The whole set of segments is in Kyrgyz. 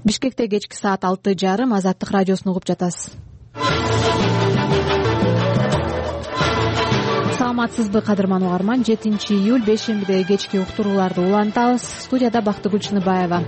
Бишкекте кечки саат 6:30 Азаттык радиосун угуп жатасыз. Саламатсызбы кадырман угарман? 7-июль бейшембиде кечки уктурууларды улантабыз. Студияда Бактыгүл Чыныбаева.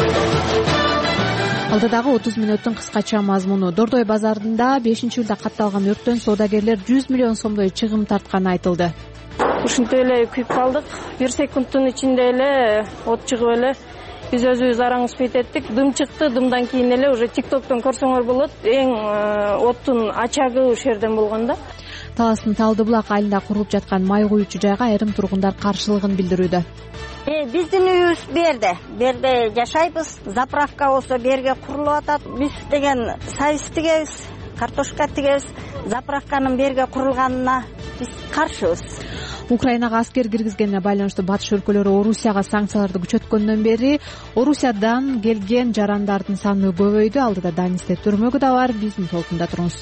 Алдыдагы 30 мүнөттүн кыскача мазмуну. Дордой базарында 5-июлда катталган өрттөн соодагерлер 100 миллион сомдой чыгым тартканы айтылды. Ушинтип эле күйүп калдык. 1 секундтун ичинде эле от чыгып эле биз өзүбүз араңызбайт эттик. Дым чыкты, дымдан кийин эле уже TikTok'тон көрсөңөр болот. Эң оттун ачагы ушул жерден болгон да. Таластын Талдыбулак айылында курулуп жаткан май куючу жайга айрым тургундар каршылыгын билдирүүдө. Биздин үйүбүз берде жашайбыз. Заправка болсо берге курулуп атат. Биз деген сайыз тигебиз, картошка тигебиз. Заправканын берге курулганына биз каршыбыз. Украинага аскер киргизгенине байланыштуу батыш өлкөлөрү Орусияга санкцияларды күчөткөндөн бери Орусиядан келген жарандардын саны көбөйдү. Алдыда Данисте түрмөгү да бар. Биздин толкунда туруңуз.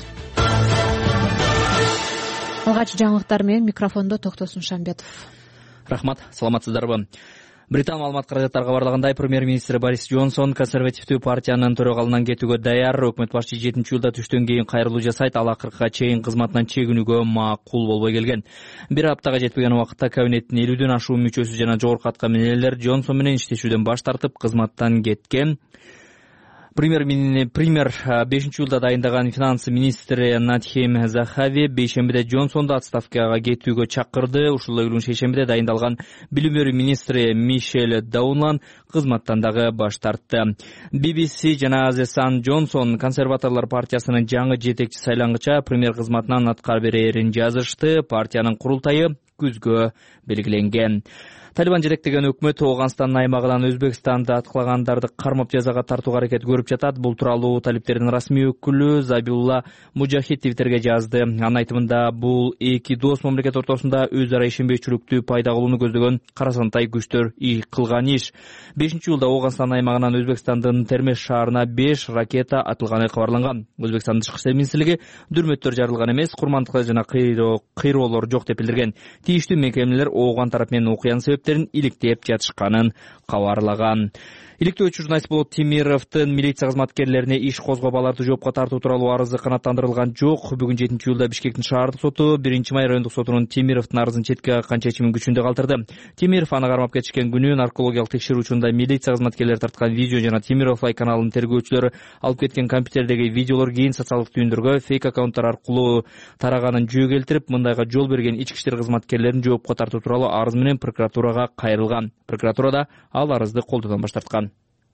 Алгач жаңылыктар менен микрофондо Токтосун Шамбетов. Рахмат, саламатсыздарбы? Британ маалымат каражаттары кабарлагандай, премьер-министр Борис Джонсон консервативдүү партиянын төрагалынан кетүүгө даяр. Өкмөт башчы 7-июлда түштөн кийин кайрылуу жасайт, ал акыркыга чейин кызматынан чегинүүгө макул болбой келген. Бир аптага жетпеген убакытта кабинеттин 50дөн ашуун мүчөсү жана жогорку аткаминерлер Джонсон менен иштешүүдөн баш тартып, кызматтан кеткен. Премьер 5-июлда дайындаган финанс министри Надхим Захави бейшембиде Джонсонду отставкага кетүүгө чакырды. Ушул эле күн шейшембиде дайындалган билим берүү министри Мишель Даунлан кызматтан дагы баш тартты. BBC жана The Sun Джонсон консерваторлор партиясынын жаңы жетекчи сайлангыча премьер кызматынан аткара берерин жазышты. Партиянын курултайы күзгө белгиленген. Талибан жетектеген өкмөт Ооганстандын аймагынан Өзбекстанды аткылагандарды кармап жазага тартууга аракет көрүп жатат. Бул тууралуу талиптердин расмий өкүлү Забилла Мужахид Твиттерге жазды. Анын айтымында бул эки дос мамлекет ортосунда өз ара ишенбейчиликти пайда кылууну көздөгөн карасантай күчтөр кылган иш. 5-июлда Ооганстандын аймагынан Өзбекстандын Термеш шаарына 5 ракета атылганы кабарланган. Өзбекстандын тышкы иштер министрлиги дүрмөттөр жарылган эмес, курмандык жана кыйроолор жок деп билдирген. Тийиштүү мекемелер Ооган тарап менен окуянын себептерин иликтеп жатышканын кабарлаган. Иликтөөчү журналист Болот Темировдун милиция кызматкерлерине иш козгоп аларды жоопко тартуу тууралуу арызы канааттандырылган жок. Бүгүн 7-июлда Бишкектин шаардык соту 1-май райондук сотунун Темировдун арызын четке каккан чечимин күчүндө калтырды. Темиров аны кармап кетишкен күнү наркологиялык текшерүү учурунда милиция кызматкерлери тарткан видео жана Темиров Лай каналынын тергөөчүлөрү алып кеткен компьютердеги видеолор кийин социалдык түйүндөргө фейк аккаунттар аркылуу тараганын жөө келтирип, мындайга жол берген ички иштер кызматкерлерин жоопко тартуу тууралуу арыз менен прокуратурага кайрылган. Прокуратурада ал арызды колдоодон баш тарткан.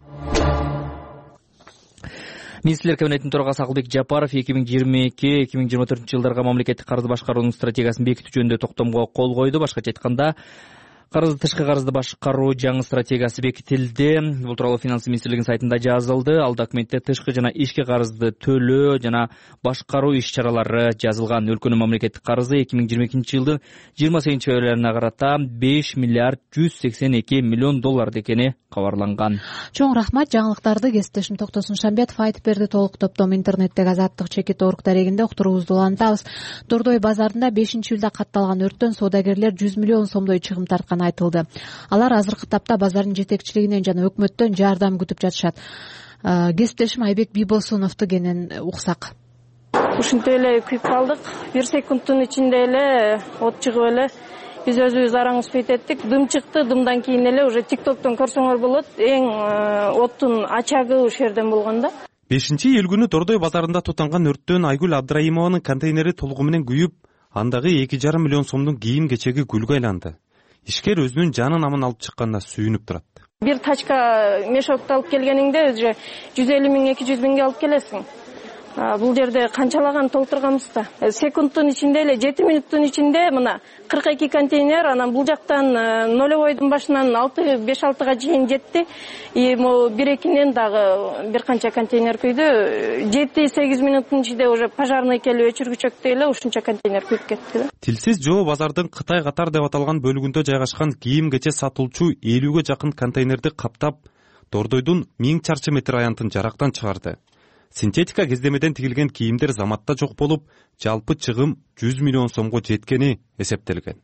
Министрлер кабинетинин төрагасы Акылбек Жапаров 2022-2024 жылдарга мамлекеттик карызды башкаруунун стратегиясын бекитүү жөнүндө токтомго кол койду. Башкача айтканда, тышкы карызды башкаруу жаңы стратегиясы бекитилди. Бул тууралуу финанс министрлигинин сайтында жазылды. Ал документте тышкы жана ички карызды төлөө жана башкаруу иш-чаралары жазылган. Өлкөнүн мамлекеттик карызы 2022 жылдын 28-февралына карата 5 миллиард 182 миллион доллар экени кабарланган. Чоң рахмат. Жаңылыктарды кесиптешим Токтосун Шамбетов айтып берди. Толук топтом интернеттеги Азаттык.org дарегинде уктуруубузду улантабыз. Дордой базарында 5-июлда катталган өрттөн соодагерлер 100 миллион сомдой чыгым тартканы айтылды. Алар азыркы тапта базардын жетекчилигинен жана өкмөттөн жардам күтүп жатышат. Кесиптешим Айбек Бийбосуновду кенен уксак. Ушинтип эле күйүп калдык. 1 секундтун ичинде эле от чыгып эле биз өзүбүз араңызбайт эттик. Дым чыкты, дымдан кийин эле уже TikTok'тон көрсөңөр болот. Эң оттун ачагы ушул жерден болгон да. 5-июль күнү Дордой базарында тутанган өрттөн Айгүл Абдрайымованын контейнери толугу менен күйүп, андагы 2,5 миллион сомдун кийим кечеги күлгө айланды. Ишкер өзүнүн жанын аман алып чыкканына сүйүнүп турат. Бир тачка мешокто алып келгениңде уже 150 миң 200 миңге алып келесиң. Бул жерде канчалаган толтурганбыз да. Секундтун ичинде эле 7 мүнөттүн ичинде мына 42 контейнер, анан бул жактан нолевойдун башынан 5-6га чейин жетти. И могу 1-2нен дагы бир канча контейнер күйдү. 7-8 мүнөттүн ичинде уже пожарный келип өчүргүчөктө эле ушунча контейнер күйүп кетти. Тилсиз жоо базардын Кытай катар деп аталган бөлүгүндө жайгашкан кийим кече сатуулчу 50ге жакын контейнерди каптап, Дордойдун 1000 чарчы метр аянтын жарактан чыгарды. Синтетика кездемеден тигилген кийимдер заматта жок болуп, жалпы чыгым 100 миллион сомго жеткени эсептелген.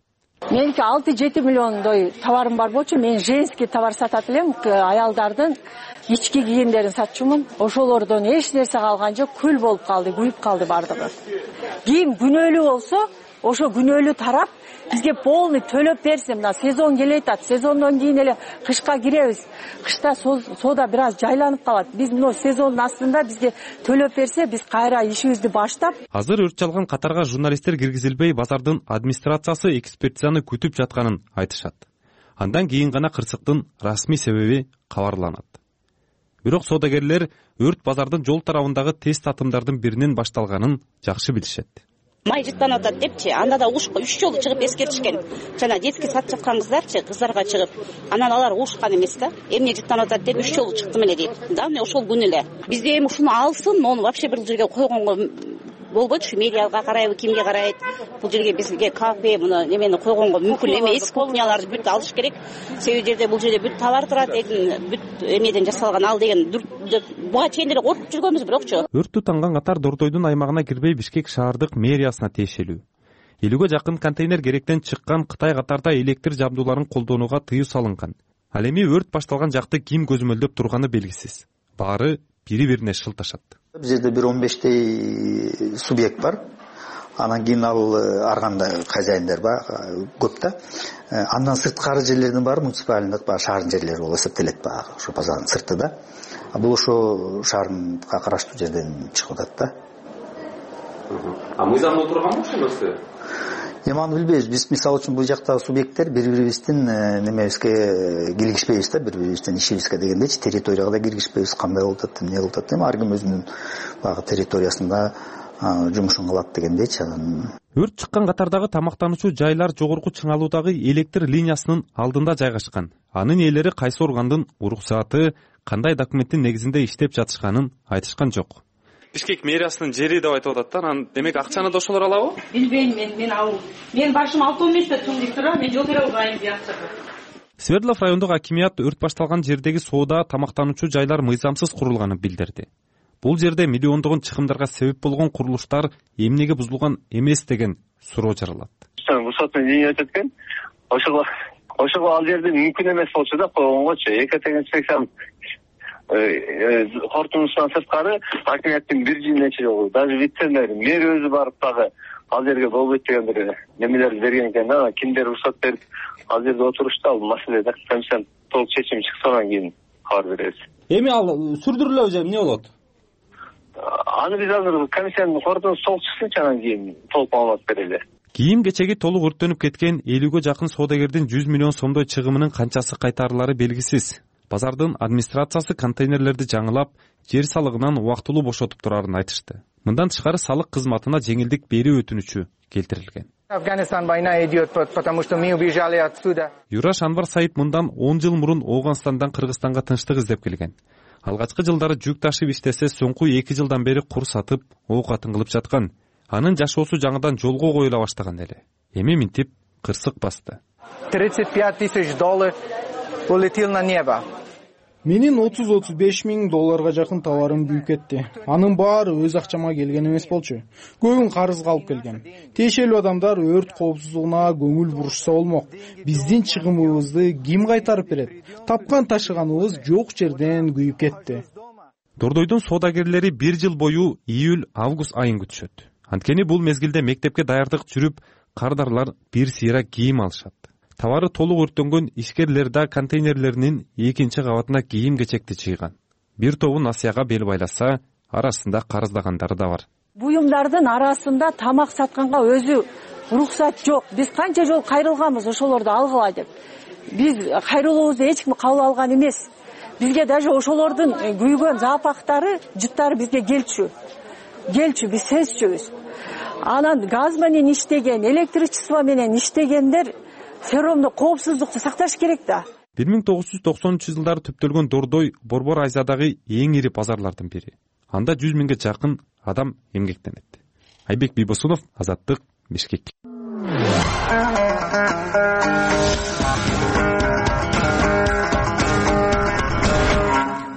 Меники 6-7 миллиондой товарым бар болчу. Мен женский товар сатат элем, аялдардын ички кийимдерин сатчумун. Ошолордон эч нерсе калган жок, күл болуп калды, күйүп калды бардыгы. Кийим күнөөлүү болсо, ошо күнөөлүү тарап бизге полный төлөп берсе, мына сезон келе атат. Сезондон кийин эле кышка киребиз. Кышта соода бир аз жайланып калат. Биз мына сезондун астында бизге төлөп берсе, биз кайра ишибизди баштап. Азыр өрт чалган катарга журналисттер киргизилбей, базардын администрациясы экспертизаны күтүп жатканын айтышат. Андан кийин гана кырсыктын расмий себеби кабарланат. Бирок соодагерлер өрт базардын жол тарабындагы тест атымдардын биринен башталганын жакшы билишет. Май жыттанып атат депчи, анда да 3 жолу чыгып эскертишкен. Жана детский сатып жаткан кыздарчы, кыздарга чыгып, анан алар урушкан эмес да. Эмне жыттанып атат деп 3 жолу чыктым эле дейт. Да, мына ошол күнү эле. Бизде эми ушуну алсын, мону вообще бир жерге койгонго болбойт, медиага карайбы, кимге карайт. Бул жерге бизге кафе, муну немени койгонго мүмкүн эмес. Кухняларды бүт алыш керек. Себеби жерде бул жерде бүт товар турат, бүт эмеден жасалган ал деген буга чейин эле коркуп жүргөнбүз, бирокчу. Өрт тутанган катар Дордойдун аймагына кирбей Бишкек шаардык мэриясына тиешелүү. 50ге жакын контейнер керектен чыккан. Кытай катарда электр жабдууларын колдонууга тыюу салынган. Ал эми өрт башталган жакты ким көзөмөлдөп турганы белгисиз. Баары бири-бирине шылташат. Бул жерде бир 15 субъект бар. Анан кийин ал арганда хозяиндер бар, көп да. Андан сырткары жерлердин баары муниципалдык, шаардын жерлери болуп эсептелет баягы, ошо базардын сырты да. Бул ошо шаарга караштуу жерден чыгып атат да. Мыйзамда турганбы ошол нерсе? Эми аны билбейбиз. Биз мисалы үчүн бул жактагы субъекттер бири-бирибиздин немебизге киргишпейбиз да, бири-бирибиздин ишибизге дегендечи, территорияга да киргишпейбиз. Кандай болуп атат, эмне болуп атат, эми ар ким өзүнүн баягы территориясында жумушун кылат дегендечи. Өрт чыккан катардагы тамактануучу жайлар жогорку чыңалуудагы электр линиясынын алдында жайгашкан. Анын ээлери кайсы органдын уруксаты, кандай документтин негизинде иштеп жатышканын айтышкан жок. Бишкек мэриясынын жери деп айтып атат да, анан демек акчаны да ошолор алабы? Билбейм, мен башым 6 месте түндүк тура, мен жол бере албайм диякчы. Свердлов райондук акимият өрт башталган жердеги соода тамактануучу жайлар мыйзамсыз курулганын билдирди. Бул жерде миллиондогон чыгымдарга себеп болгон курулуштар эмнеге бузулган эмес деген суроо жаралат. Рұқсат менен айтат экен, ошого ал жерде мүмкүн эмес болчу да койгонгочу. Экотең кортунуштан сырткары акимияттын бир нече жолу, даже вице-мэр, мэр өзү барып дагы ал жерге болбойт деген бир немелерди берген экен да. Кимдер уруксат берип ал жерде отурушта, ал маселеде комиссиядан толук чечим чыксанан кийин кабар беребиз. Эми ал сүрдүрүлөбү же эмне болот? Аны биз азыр комиссиянын кордон толук чыксынчы, анан кийин толук маалымат берели. Кийим кечеги толук өрттөнүп кеткен 50ге жакын соодагердин 100 миллион сомдой чыгымынын канчасы кайтарылары белгисиз. Базардын администрациясы контейнерлерди жаңылап, жер салыгынан убактылуу бошотуп турарын айтышты. Мындан тышкары салык кызматына жеңилдик берүү өтүнүчү келтирилген. Афганистан война идет, потому что мы убежали отсюда. Юраш Анвар Саид мындан 10 жыл мурун Ооганстандан Кыргызстанга тынчтык издеп келген. Алгачкы жылдары жүк ташып иштесе, соңку 2 жылдан бери кур сатып, ок атын кылып жаткан. Анын жашоосу жаңыдан жолго коюла баштаган эле. Эми минтип кырсык басты. $35 000 улетел на небо. Менин 30-35 миң долларга жакын товарым күйүп кетти. Анын баары өз акчама келген эмес болчу. Көбүн карызга алып келген. Тиешелүү адамдар өрт коопсуздугуна көңүл бурушса болмок. Биздин чыгымыбызды ким кайтарып берет? Тапкан ташыганыбыз жок жерден күйүп кетти. Дордойдун соодагерлери 1 жыл бою июль-август айын күтүшөт. Анткени бул мезгилде мектепке даярдык жүрүп, кардарлар бир сыйра кийим алышат. Товары толук өрттөнгөн ишкерлер да контейнерлеринин 2-чи кабатына кийим кечекти чыйган. Бир тобу насыяга бел байласа, арасында карыздагандары да бар. Буюмдардын арасында тамак сатканга өзү уруксат жок. Биз канча жол кайрылганбыз ошолорду алгыла деп. Биз кайрылуубузду эч ким кабыл алган эмес. Бизге даже ошолордун күйгөн запахтары, жыттары бизге келчү, биз сезчүбүз. Анан газ менен иштеген, электричество менен иштегендер все равно коопсуздукту сакташ керек да. 1990-жылдары түптөлгөн Дордой Борбор Азиядагы эң ири базарлардын бири. Анда 100 миңге жакын адам эмгектенет. Айбек Бийбосунов, Азаттык, Бишкек.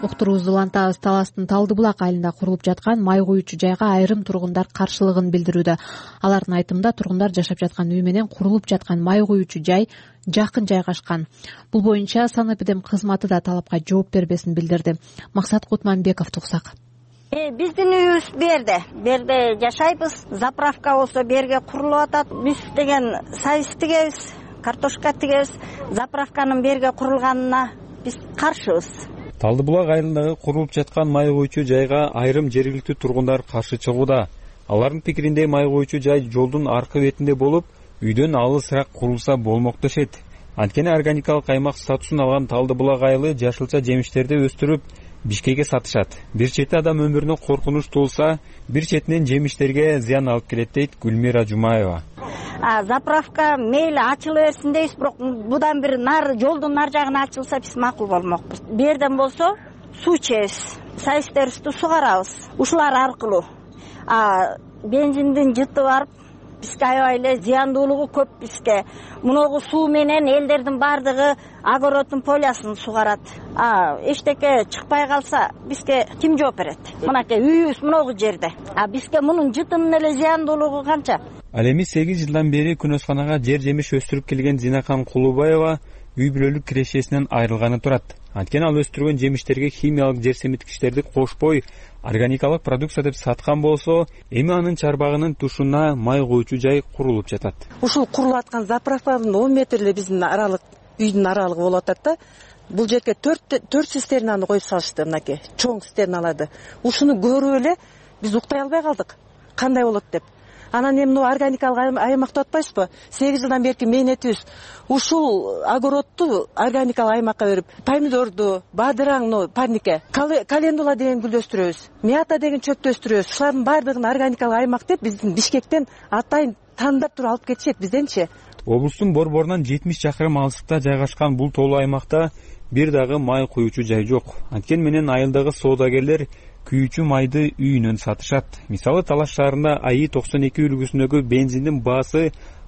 Уктуруубузду улантабыз. Таластын Талды булак айылында курулуп жаткан май куючу жайга айрым тургундар каршылыгын билдирүүдө. Алардын айтымында тургундар жашап жаткан үй менен курулуп жаткан май куючу жай жакын жайгашкан. Бул боюнча санэпидем кызматы да талапка жооп бербесин билдирди. Максат Кутманбеков туксак. Биздин үйүбүз берде жашайбыз. Заправка болсо берге курулуп атат. Биз деген сайыс тигебиз, картошка тигебиз. Заправканын берге курулганына биз каршыбыз. Талды булак айылындагы курулуп жаткан май куючу жайга айрым жергиликтүү тургундар каршы чыгууда. Алардын пикиринде май куючу жай жолдун аркы бетинде болуп, үйдөн алысыраак курулса болмок дешет. Анткени органикалык аймак статусун алган Талды булак айылы жашылча жемиштерди өстүрүп, Бишкекке сатышат. Бир чети адам өмүрүнө коркунуч туулса, бир четинен жемиштерге зыян алып келет дейт Гүлмира Жумаева. Заправка мейли ачыла берсин дейбиз, бирок будан бир жолдун нар жагына ачылса биз макул болмокпуз. Берден болсо суу ичебиз, сайыстерибизди сугарабыз. Ушулар аркылуу бензиндин жыты барып бизге аябай эле зыяндуулугу көп. Бизге муногу суу менен элдердин баардыгы огороддун полясын сугарат. Эчтеке чыкпай калса бизге ким жооп берет? Мынакей үйүбүз муногу жерде. Бизге мунун жытынын эле зыяндуулугу канча? Ал эми 8 жылдан бери күнөсканага жер жемиш өстүрүп келген Зинакан Кулубаева үй бүлөлүк кирешесинен айрылганы турат. Анткени ал өстүргөн жемиштерге химиялык жер семиткичтерди кошпой, органикалык продукция деп саткан болсо, эми анын чарбагынын тушуна май куючу жай курулуп жатат. Ушул курулуп аткан заправканын 10 метр эле биздин үйдүн аралыгы болуп атат да. Бул жерге 4 цистернаны коюп салышты, мынакей чоң цистерналарды. Ушуну көрүп эле биз уктай албай калдык. Кандай болот деп. Анан эми органикалык аймакты атпайсызбы? 8 жылдан берки мээнетибиз ушул огородду органикалык аймакка берип, помидорду, бадыраңды, парнике, календула деген гүлдү өстүрөбүз, мята деген чөптү өстүрөбүз. Ушулардын баардыгын органикалык аймак деп биздин Бишкектен атайын тандап туруп алып кетишет бизденчи. Облустун борборунан 70 чакырым алыстыкта жайгашкан бул тоолуу аймакта бир дагы май куючу жай жок. Анткени менен айылдагы соодагерлер күйүүчү майды үйүнөн сатышат. Мисалы Талаш шаарында АИ 92 үлгүсүндөгү бензиндин баасы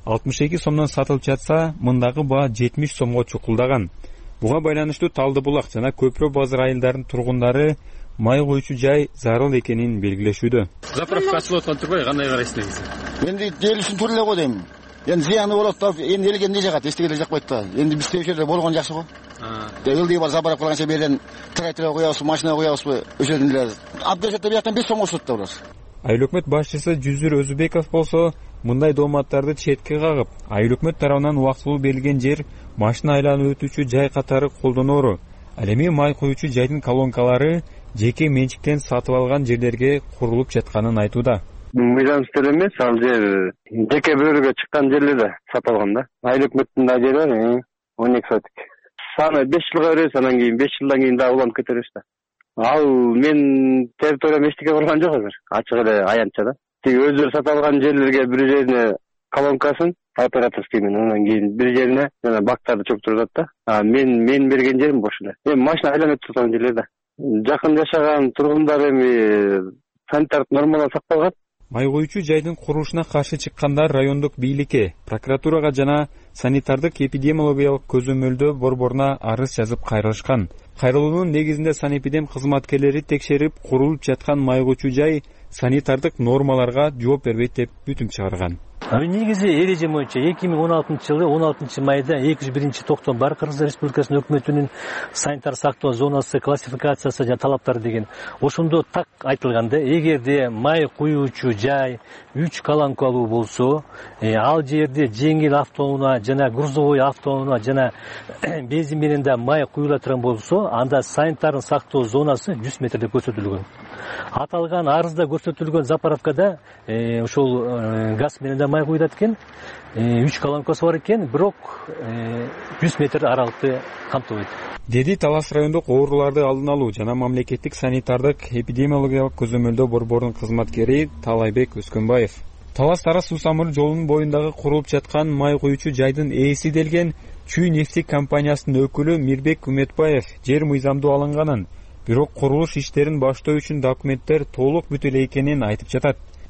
62 сомдон сатылып жатса, мындагы баа 70 сомго чукулдаган. Буга байланыштуу Талды булак жана Көпүрө базар айылдарынын тургундары май куючу жай зарыл экенин белгилешүүдө. Заправка ачылып аткан турбайбы, кандай карайсыз негизи? Энди делишин тура эле го дейм. Энди зыяны болот да, энди элге эмне жагат, эчтеке жакпайт да. Энди биз текшерде болгон жакшы го. Ылдый бар заправка кылганча берден трактор коябыз, машина коябызбы, өшөдөн эле. Абдешетте бияктан 5 сом кошот да булар. Айыл өкмөт башчысы Жүзүр Өзүбеков болсо, мындай дооматтарды четке кагып, айыл өкмөт тарабынан убактылуу берилген жер машина айланып өтүүчү жай катары колдоноору. Ал эми май куючу жайдын колонкалары жеке менчиктен сатып алган жерлерге курулуп жатканын айтууда. Мыйзамсыз эмес, ал жер жеке бирөөгө чыккан жерлерде сатып алган да. Айыл өкмөттүн да жери бар, 12 сотик. Саны 5 жылга беребиз, анан кийин 5 жылдан кийин дагы уланып кетебиз да. Ал мен территориям эчтеке кылган жок азыр. Ачык эле аянтча да. Тиги өздөрү сатып алган жерлерге бир жерине колонкасын операторский менен, анан кийин бир жерине жана бактарды чоктуруп атат да. Мен берген жерим бош эле. Эми машина айланып турган жерлерде. Жакын жашаган тургундар эми санитардык нормалар сакталган. Май куючу жайдын курулушуна каршы чыккандар райондук бийликке, прокуратурага жана санитардык эпидемиологиялык көзөмөлдөө борборуна арыз жазып кайрылышкан. Кайрылуунун негизинде санэпидем кызматкерлери текшерип, курулуп жаткан май куючу жай санитардык нормаларга жооп бербейт деп бүтүм чыгарган. Негизи эреже боюнча 2016-жылы 16-майда 201-токтом бар Кыргызстан Республикасынын өкмөтүнүн санитар сактоо зонасы классификациясы жана талаптары деген. Ошондо так айтылганда, эгерде май куючу жай 3 колонкалуу болсо, ал жерде жеңил автоунаа жана грузовой автоунаа жана бензин менен да май куюла турган болсо, анда санитардын сактоо зонасы 100 метр деп көрсөтүлгөн. Аталган арызда көрсөтүлгөн заправкада ошол газ менен да май куюлат экен, 3 колонкасы бар экен, бирок 100 метр аралыкты камтыбайт. Деди Талас райондук ооруларды алдын алуу жана мамлекеттик санитардык эпидемиологиялык көзөмөлдөө борборунун кызматкери Талайбек Өскөнбаев. Талас Тарас суу самыр жолунун боюндагы курулуп жаткан май куючу жайдын ээси делген Чүй нефтик компаниясынын өкүлү Мирбек Үмөтбаев жер мыйзамдуу алынганын, бирок курулуш иштерин баштоо үчүн документтер толук бүтө эле экенин айтып жатат.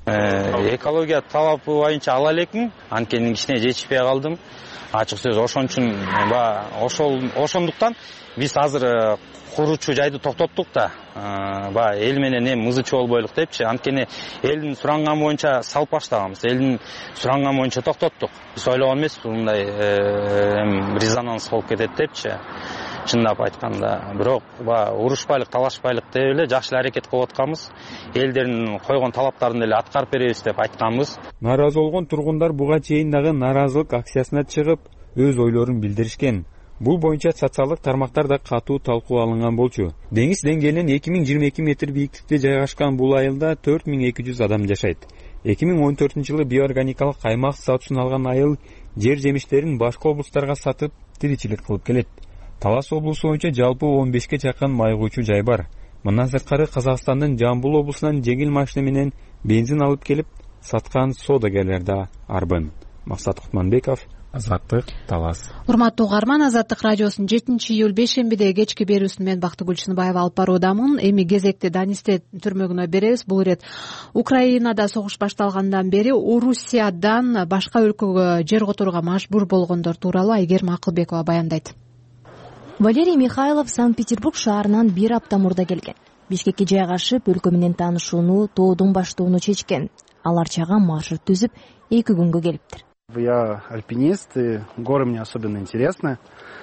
Экология талапы боюнча ала элекмин, анткени кичине жетишпей калдым. Ачык сөз ошон үчүн ошондуктан биз азыр куручу жайды токтоттук да, эл менен эми мызычы болбойлук депчи. Анткени элдин суранганы боюнча салып баштаганбыз. Элдин суранганы боюнча токтоттук. Биз ойлогон эмеспиз мындай резонанс болуп кетет депчи. Чындап айтканда, бирок урушпайлык, талашпайлык деп эле жакшы эле аракет кылып атканбыз. Элдердин койгон талаптарын деле аткарып беребиз деп айтканбыз. Нааразы болгон тургундар буга чейин дагы нааразылык акциясына чыгып, өз ойлорун билдиришкен. Бул боюнча социалдык тармактарда катуу талкуу алынган болчу. Деңиз деңгээлинен 2022 метр бийиктикте жайгашкан бул айылда 4200 адам жашайт. 2014-жылы биоорганикалык аймак статусун алган айыл жер жемиштерин башка облустарга сатып, тиричилик кылып келет. Талас облусу боюнча жалпы 15ке жакын майгуучу жай бар. Мындан сырткары Казакстандын Жамбыл облусунан жеңил машина менен бензин алып келип саткан соодагерлер да арбын. Максат Кутманбеков, Азаттык, Талас. Урматтуу угарман, Азаттык радиосунун 7-июль бейшембиде кечки берүүсүн мен Бактыгүл Чыныбаева алып баруудамын. Эми кезекти Данисте түрмөгүнө беребиз. Бул ирет Украинада согуш башталгандан бери Орусиядан башка өлкөгө жер которууга мажбур болгондор тууралуу Айгерим Акылбекова баяндайт. Валерий Михайлов Санкт-Петербург шаарынан 1 апта мурда келген. Бишкекке жайгашып, өлкө менен таанышууну, тоодун баштоону чечкен. Ал арчага маршрут түзүп, 2 күнгө келиптир. Я альпинист, и горы мне особенно интересны.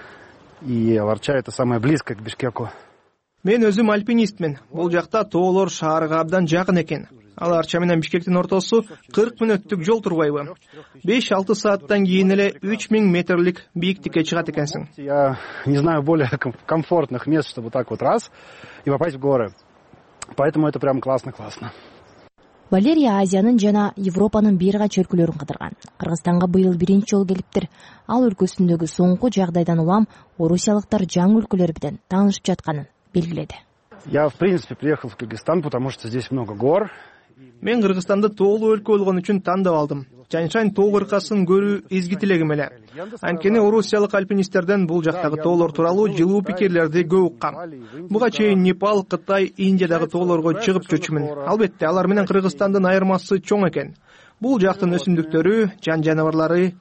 И Аларча — это самое близкое к Бишкеку. Мен өзүм альпинистмин. Бул жакта тоолор шаарга абдан жакын экен. Аларча менен Бишкектин ортосу 40 мүнөттүк жол турбайбы. 5-6 сааттан кийин эле 3000 метрлик бийиктикке чыгат экенсиң. Я не знаю более комфортных мест, чтобы так вот раз и попасть в горы. Поэтому это прям классно. Валерий Азиянын жана Европанын бир кача өлкөлөрүн кыдырган. Кыргызстанга быйыл 1-жол келиптир. Ал өлкөсүндөгү соңку жагдайдан улам орусиялыктар жаңы өлкөлөр менен таанышып жатканын белгиледи. Я, в принципе, приехал в Кыргызстан, потому что здесь много гор. Мен Кыргызстанды тоолуу өлкө болгон үчүн тандап алдым. Чанчайн тоо кыркасын көрүү изги тилегим эле. Анткени орусиялык альпинисттерден бул жактагы тоолор тууралуу жылуу пикирлерди көп уккам. Буга чейин Непал, Кытай, Индиядагы тоолорго чыгып жүрчүмүн. Албетте, алар менен Кыргызстандын айырмасы чоң экен. Бул жактын өсүмдүктөрү, жан жаныбарлары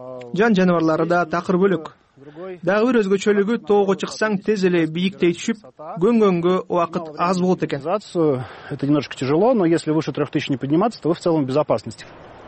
да такыр бөлөк. Дагы бир өзгөчөлүгү, тоого чыксаң тез эле бийиктей түшүп, көнгөнгө убакыт аз болот экен. Это немножко тяжело, но если выше 3000 не подниматься, то вы в целом в безопасности.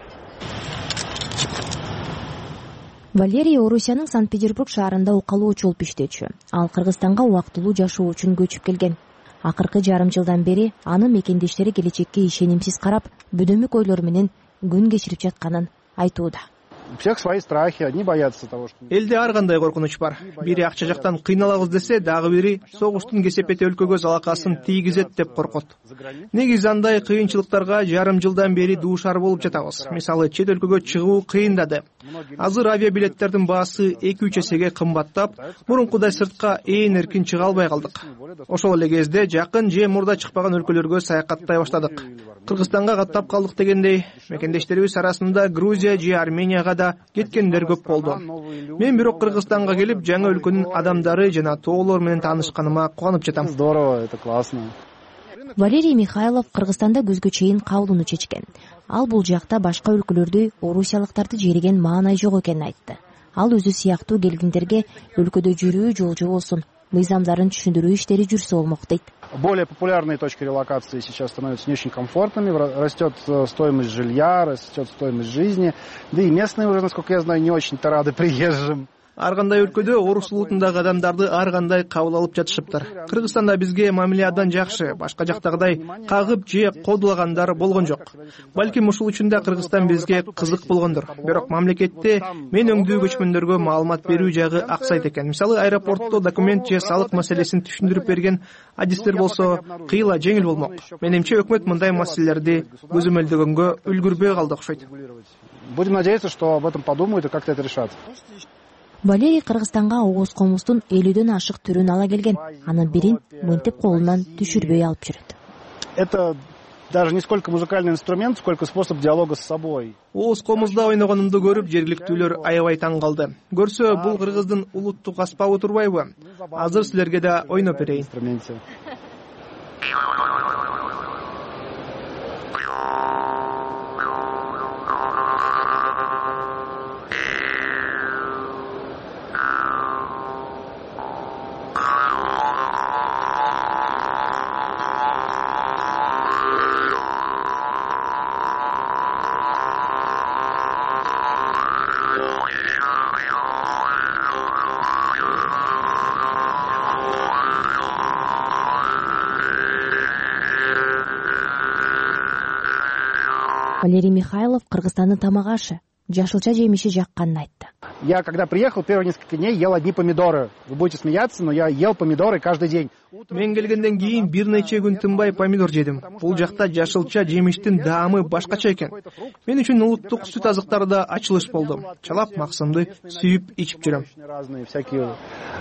Валерий Орусиянын Санкт-Петербург шаарында укалуучу болуп иштечү. Ал Кыргызстанга убактылуу жашоо үчүн көчүп келген. Акыркы жарым жылдан бери анын мекендештери келечекке ишенимсиз карап, бөдөмүк ойлор менен күн кечирип жатканын айтууда. У всех свои страхи, одни боятся того, что... Элде ар кандай коркунуч бар. Бири акча жактан кыйналабыз десе, дагы бири согуштун кесепети өлкөгө залакасын тийгизет деп коркот. Негизи андай кыйынчылыктарга жарым жылдан бери дуушар болуп жатабыз. Мисалы, чет өлкөгө чыгуу кыйындады. Азыр авиабилеттердин баасы 2-3 эсеге кымбаттап, мурункудай сыртка ээн эркин чыга албай калдык. Ошол эле кезде жакын же мурда чыкпаган өлкөлөргө саякаттай баштадык. Кыргызстанга каттап калдык дегендей, мекендештерибиз арасында Грузия же Арменияга да кеткендер көп болду. Мен бирок Кыргызстанга келип, жаңы өлкөнүн адамдары жана тоолор менен таанышканыма кубанып жатам. Здорово, это классно. Валерий Михайлов Кыргызстанда көзгө чейин калууну чечкен. Ал бул жакта башка өлкөлөрдү орусиялыктарды жериген маанай жок экенин айтты. Ал өзү сыяктуу келгиндерге өлкөдө жүрүү жолжу болсун, мыйзамдарын түшүндүрүү иштери жүрсө болмок дейт. Более популярные точки релокации сейчас становятся не очень комфортными, растет стоимость жилья, растет стоимость жизни, да и местные уже, насколько я знаю, не очень-то рады приезжим. Ар кандай өлкөдө орус улутундагы адамдарды ар кандай кабыл алып жатышыптыр. Кыргызстанда бизге мамиле абдан жакшы, башка жактагыдай кагып же кодулагандар болгон жок. Балким ушул үчүн да Кыргызстан бизге кызык болгондур. Бирок мамлекетте мен өңдүү көчмөндөргө маалымат берүү жагы аксайт экен. Мисалы, аэропортто документ же салык маселесин түшүндүрүп берген адистер болсо кыйла жеңил болмок. Менимче өкмөт мындай маселелерди көзөмөлдөгөнгө үлгүрбөй калды окшойт. Будем надеяться, что об этом подумают и как-то это решат. Валерий Кыргызстанга ооз комуздун 50ден ашык түрүн ала келген. Анын бирин мынтип колунан түшүрбөй алып жүрөт. Это даже не сколько музыкальный инструмент, сколько способ диалога с собой. Ооз комузда ойногонумду көрүп, жергиликтүүлөр аябай таң калды. Көрсө, бул кыргыздын улуттук аспабы турбайбы? Азыр силерге да ойноп берейин. Валерий Михайлов Кыргызстандын тамак ашы, жашылча жемиши жакканын айтты. Я когда приехал, первые несколько дней ел одни помидоры. Вы будете смеяться, но я ел помидоры каждый день. Мен келгенден кийин бир нече күн тынбай помидор жедим. Бул жакта жашылча жемиштин даамы башкача экен. Мен үчүн улуттук сүт азыктарда ачылыш болду. Чалап максымды сүйүп ичип жүрөм. Разные всякие.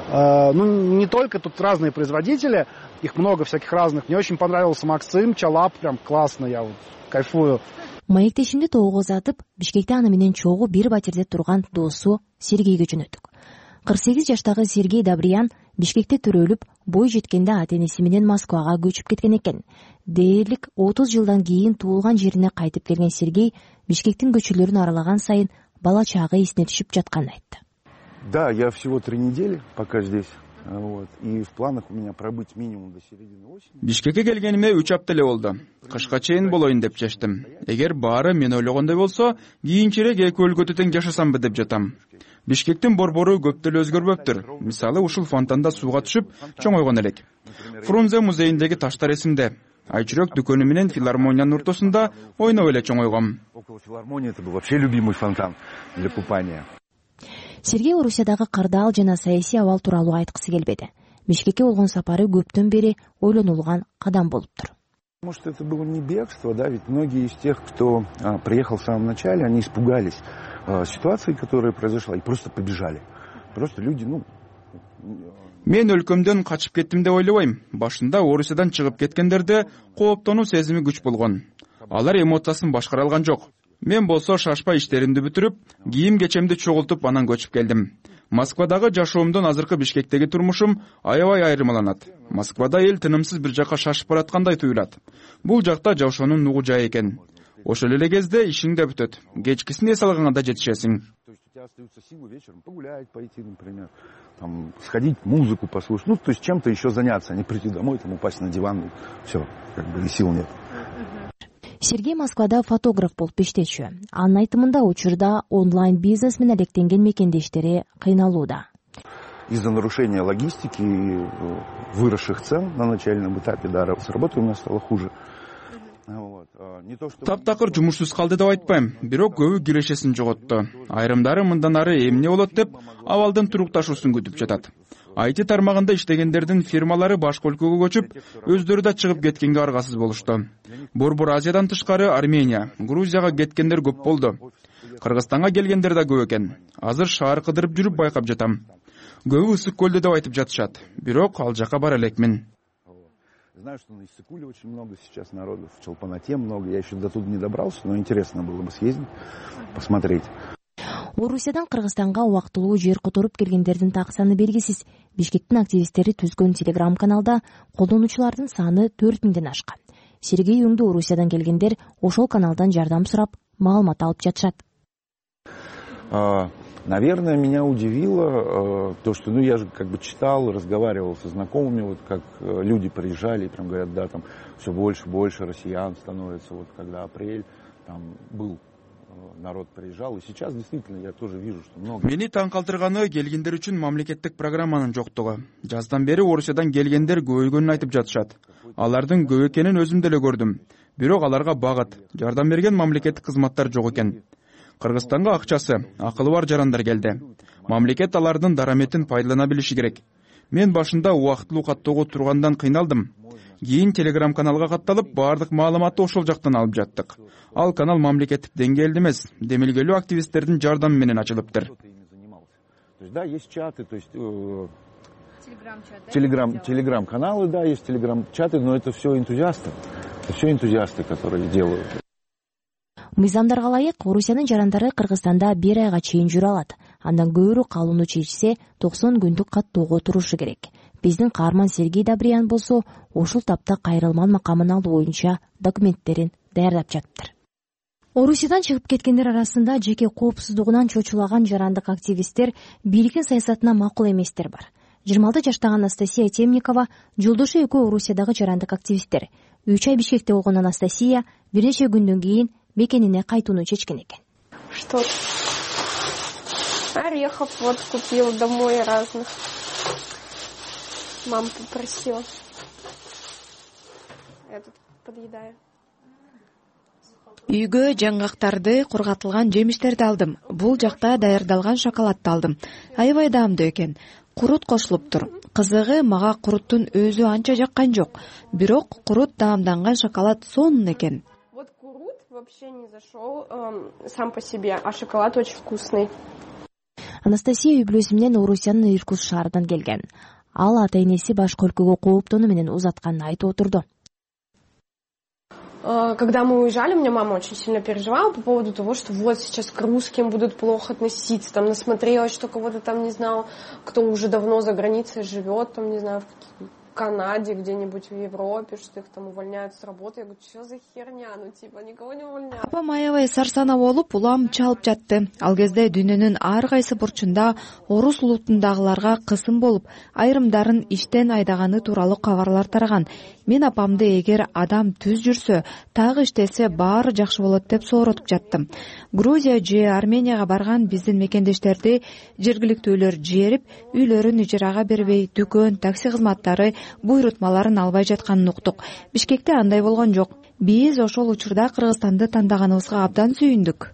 Не только тут разные производители, их много всяких разных. Мне очень понравился Максим, Чалап, прям классно, я вот кайфую. Маектешимди тоого узатып, Бишкекте аны менен чогуу бир батирде турган досу Сергейге жөнөттүк. 48 жаштагы Сергей Добриян Бишкекте төрөлүп, бой жеткенде ата-энеси менен Москвага көчүп кеткен экен. Дээрлик 30 жылдан кийин туулган жерине кайтып келген Сергей Бишкектин көчөлөрүн аралаган сайын бала чагы эсине түшүп жатканын айтты. Да, я всего 3 недели пока здесь. Вот. И в планах у меня пробыть минимум до середины осени. Бишкекке келгениме 3 апта эле болду. Кышка чейин болоюн деп чечтим. Эгер баары мен ойлогондой болсо, кийинчерээк эки өлкөдө тең жашасамбы деп жатам. Бишкектин борбору көп деле өзгөрбөптүр. Мисалы ушул фонтанда сууга түшүп чоңойгон элек. Фрунзе музейиндеги таштар эсимде. Айчүрөк дүкөнү менен филармониянын ортосунда ойноп эле чоңойгом. Около филармонии это был вообще любимый фонтан для купания. Сергей Орусиядагы кырдаал жана саясий абал тууралуу айткысы келбеди. Бишкекке болгон сапары көптөн бери ойлонулган кадам болуптур. Может, это было не бегство, да, ведь многие из тех, кто приехал в самом начале, они испугались ситуации, которая произошла, и просто побежали. Просто люди, Мен өлкөмдөн качып кеттим деп ойлобойм. Башында Орусиядан чыгып кеткендерде кооптонуу сезими күч болгон. Алар эмоциясын башкара алган жок. Мен болсо шашпай иштеримди бүтүрүп, кийим кечемди чогултуп анан көчүп келдим. Москвадагы жашоомдон азыркы Бишкектеги турмушум аябай айырмаланат. Москвада эл тынымсыз бир жака шашып бараткандай туюлат. Бул жакта жашоонун нугу жай экен. Ошол эле кезде ишиң да бүтөт. Кечкисин эс алганга да жетишесиң. То есть у тебя остаются силы вечером погулять, пойти, например, там, сходить, музыку послушать, то есть чем-то еще заняться, а не прийти домой, там, упасть на диван, все, как бы и сил нет. Сергей Москвада фотограф болуп иштечү. Анын айтымында учурда онлайн бизнес менен алектенген мекендештери кыйналууда. Из-за нарушения логистики и выросших цен на начальном этапе, да, с работой у нас стало хуже. Таптакыр жумушсуз калды деп айтпайм, бирок көбү кирешесин жоготту. Айрымдары мындан ары эмне болот деп абалдын турукташуусун күтүп жатат. IT тармагында иштегендердин фирмалары башка өлкөгө көчүп, өздөрү да чыгып кеткенге аргасыз болушту. Борбор Азиядан тышкары Армения, Грузияга кеткендер көп болду. Кыргызстанга келгендер да көп экен. Азыр шаар кыдырып жүрүп байкап жатам. Көбү Ысык көлдө деп айтып жатышат. Бирок ал жака бара элекмин. Знаю, что на Иссыкуле очень много сейчас народу, в Чолпанате много. Я еще до туда не добрался, но интересно было бы съездить, посмотреть. Орусиядан Кыргызстанга убактылуу жер которуп келгендердин так саны белгисиз. Бишкектин активисттери түзгөн телеграм-каналда колдонуучулардын саны 4000ден ашкан. Сергей өңдө Орусиядан келгендер ошол каналдан жардам сурап, маалымат алып жатышат. Наверное, меня удивило то, что, я же как бы читал, разговаривал со знакомыми, вот как люди приезжали и прям говорят, да, там все больше россиян становится, вот когда апрель, там был народ приезжал, и сейчас действительно я тоже вижу, что много. Мени таң калтырганы келгендер үчүн мамлекеттик программанын жоктугу. Жаздан бери Орусиядан келгендер көбөйгөнүн айтып жатышат. Алардын көп экенин өзүм деле көрдүм. Бирок аларга багыт, жардам берген мамлекеттик кызматтар жок экен. Кыргызстанга акчасы, акылы бар жарандар келди. Мамлекет алардын дараметин пайдалана билиши керек. Мен башында убактылуу каттоого тургандан кыйналдым. Кийин телеграм каналга катталып, баардык маалыматты ошол жактан алып жаттык. Ал канал мамлекеттик деңгээлде эмес, демилгелүү активисттердин жардамы менен ачылыптыр. То есть, да, есть чаты, то есть телеграм-каналы, да, есть телеграм-чаты, но это все энтузиасты. Это все энтузиасты, которые делают. Мыйзамдарга ылайык Орусиянын жарандары Кыргызстанда 1 айга чейин жүрө алат. Андан көбүрөөкү калууну чечсе 90 күндүк каттоого турушу керек. Биздин каарман Сергей Добриян болсо ушул тапта кайрылман макамын алуу боюнча документтерин даярдап жатыптыр. Орусиядан чыгып кеткендер арасында жеке коопсуздугунан чочулаган жарандык активисттер бийликтин саясатына макул эместер бар. 26 жаштагы Анастасия Темникова жолдошу экөө Орусиядагы жарандык активисттер. 3 ай Бишкекте болгон Анастасия бир нече күндөн кийин мекенине кайтууну чечкен экен. Что? Орехов вот купил домой разных. Мама попросила. Этот подъедаю. Үйгө жаңгактарды, кургатылган жемиштерди алдым. Бул жакта даярдалган шоколадты алдым. Аябай даамдуу экен. Курут кошулуптур. Кызыгы мага куруттун өзү анча жаккан жок. Бирок курут даамданган шоколад сонун экен. Вот курут вообще не зашел сам по себе, а шоколад очень вкусный. Анастасия үй бүлөсү менен Орусиянын Иркутск шаарынан келген. Ал ата энеси башка өлкөгө кооптонуу менен узатканын айтып отурду. Когда мы уезжали, у меня мама очень сильно переживала по поводу того, что вот сейчас к русским будут плохо относиться, там насмотрелась, что кого-то там, не знаю, кто уже давно за границей живет, там, не знаю, в Канаде, где-нибудь в Европе, что их там увольняют с работы. Я говорю, что за херня, никого не увольняют. Апам аябай сарсана болуп, улам чалып жатты. Ал кезде дүйнөнүн ар кайсы бурчунда орус улутундагыларга кысым болуп, айрымдарын иштен айдаганы тууралуу кабарлар тараган. Мен апамды эгер адам түз жүрсө, так иштесе баары жакшы болот деп сооротуп жаттым. Грузия же Арменияга барган биздин мекендештерди жергиликтүүлөр жерип, үйлөрүн ижарага бербей, дүкөн, такси кызматтары буйрутмаларын албай жатканын уктук. Бишкекте андай болгон жок. Биз ошол учурда Кыргызстанды тандаганыбызга абдан сүйүндүк.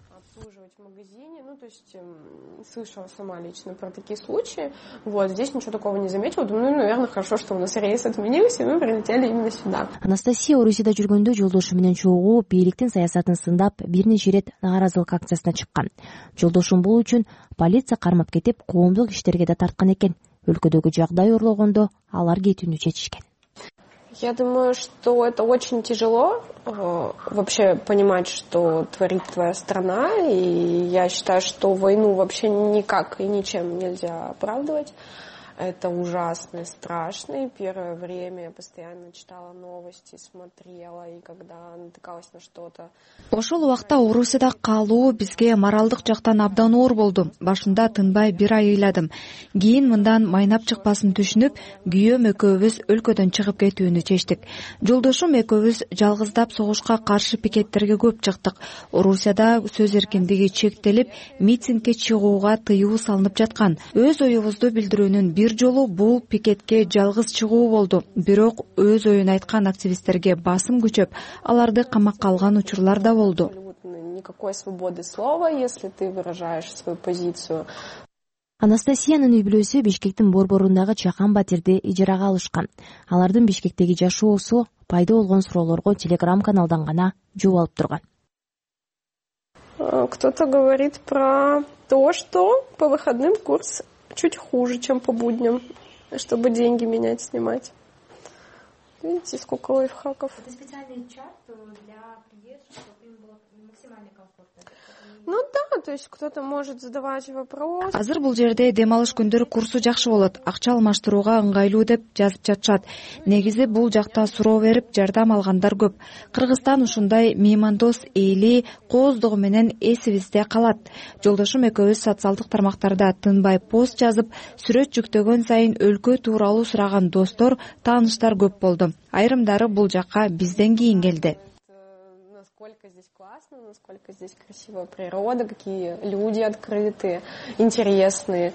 Слышала сама лично про такие случаи. Вот, здесь ничего такого не заметила. Думаю, наверное, хорошо, что у нас рейс отменился, и мы прилетели именно сюда. Анастасия Орусияда жүргөндө жолдошу менен чогуу бийликтин саясатын сындап, бир нече ирет нааразылык акциясына чыккан. Жолдошун бул үчүн полиция кармап кетип, коомдук иштерге да тарткан экен. Өлкөдөгү жагдай орлогондо алар кетүүнү чечишкен. Я думаю, что это очень тяжело вообще понимать, что творит твоя страна, и я считаю, что войну вообще никак и ничем нельзя оправдывать. Это ужасно и страшно, и первое время я постоянно читала новости, смотрела, и когда натыкалась на что-то. Ошол убакта Орусияда калуу бизге моралдык жактан абдан оор болду. Башында тынбай бир ай ыйладым. Кийин мындан майнап чыкпасын түшүнүп, күйөөм экөөбүз өлкөдөн чыгып кетүүнү чечтик. Жолдошум экөөбүз жалгыздап согушка каршы пикеттерге көп чыктык. Орусияда сөз эркиндиги чектелип, митингге чыгууга тыюу салынып жаткан. Өз оюбузду билдирүүнүн бир жолу бул пикетке жалгыз чыгуу болду. Бирок өз оюн айткан активисттерге басым күчөп, аларды камакка алган учурлар да болду. Никакой свободы слова, если ты выражаешь свою позицию. Анастасиянын үй бүлөсү Бишкектин борборундагы чакан батирди ижарага алышкан. Алардын Бишкектеги жашоосу пайда болгон суроолорго Telegram каналдан гана жооп алып турган. Кто-то говорит про то, что по выходным курс чуть хуже, чем по будням, чтобы деньги менять, снимать. Видите, сколько лайфхаков. Это специальный чат для приезжих, чтобы им было максимально комфортно. Ну да, то есть кто-то может задавать вопрос. Азыр бул жерде дем алыш күндөрү курсу жакшы болот. Акча алмаштырууга ыңгайлуу деп жазып жатышат. Негизи бул жакта суроо берип, жардам алгандар көп. Кыргызстан ушундай меймандос эли кооздугу менен эсибизде калат. Жолдошум экөөбүз социалдык тармактарда тынбай пост жазып, сүрөт жүктөгөн сайын өлкө тууралуу сураган достор, тааныштар көп болду. Айрымдары бул жакка бизден кийин келди. Насколько здесь классно, насколько здесь красивая природа, какие люди открытые, интересные.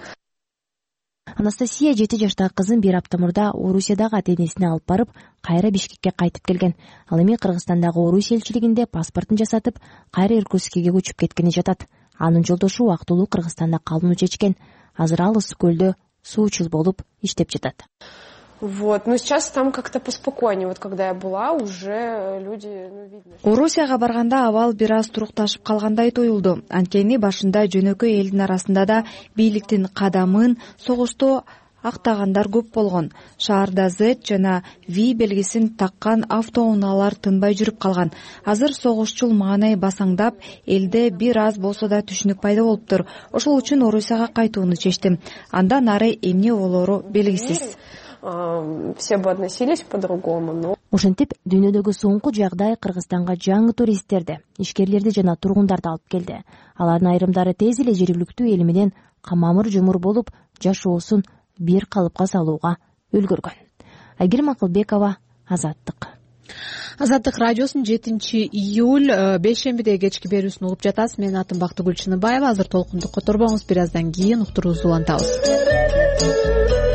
Анастасия 7 жаштагы кызын бир апта мурда Орусиядагы ата энесине алып барып, кайра Бишкекке кайтып келген. Ал эми Кыргызстандагы Орусия элчилигинде паспортун жасатып, кайра Иркутскке көчүп кеткени жатат. Анын жолдошу убактылуу Кыргызстанда калууну чечкен. Азыр ал ысык көлдө суучул болуп иштеп жатат. Вот, но сейчас там как-то поспокойнее. Вот когда я была, уже люди, видно. Орусияга барганда абал бир аз турукташып калгандай туюлду. Анткени башында жөнөкөй элдин арасында да бийликтин кадамын согушту актагандар көп болгон. Шаарда Z жана V белгисин таккан автоунаалар тынбай жүрүп калган. Азыр согушчул маанай басаңдап, элде бир аз болсо да түшүнүк пайда болуптур. Ошол үчүн Орусияга кайтууну чечтим. Андан ары эмне болору белгисиз. Все бы относились по-другому, но... Ошентип, дүйнөдөгү соңку жагдай Кыргызстанга жаңы туристтерди, ишкерлерди жана тургундарды алып келди. Алардын айрымдары тез эле жергиликтүү эл менен камамыр жумур болуп, жашоосун бир калыпка салууга үлгүргөн. Айгерим Акылбекова, Азаттык. Азаттык радиосунун 7-июль бейшембиде кечки берүүсүн угуп жатасыз. Менин атым Бактыгүл Чыныбаева. Азыр толкунду которбоңуз, бир аздан кийин уктуруубузду улантабыз.